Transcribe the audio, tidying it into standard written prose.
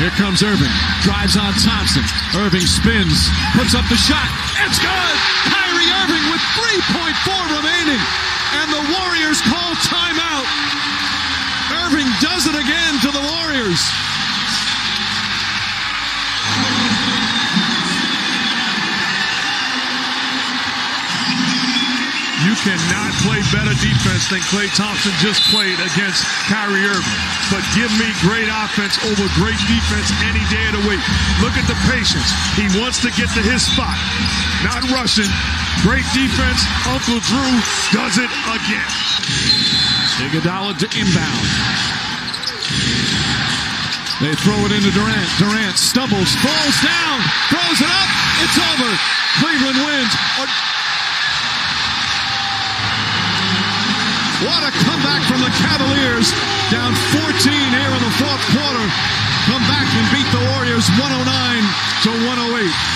Here comes Irving. Drives on Thompson. Irving spins. Puts up the shot. It's good! Kyrie Irving with 3.4 remaining. And the Warriors call timeout. Irving does it again to the Warriors. You cannot play better defense than Klay Thompson just played against Kyrie Irving. But give me great offense over great defense any day of the week. Look at the patience. He wants to get to his spot. Not rushing. Great defense. Uncle Drew does it again. Iguodala to inbound. They throw it into Durant. Durant stumbles, falls down, throws it up. It's over. Cleveland wins. What a comeback from the Cavaliers. Down 14 here in the fourth quarter. Come back and beat the Warriors 109-108.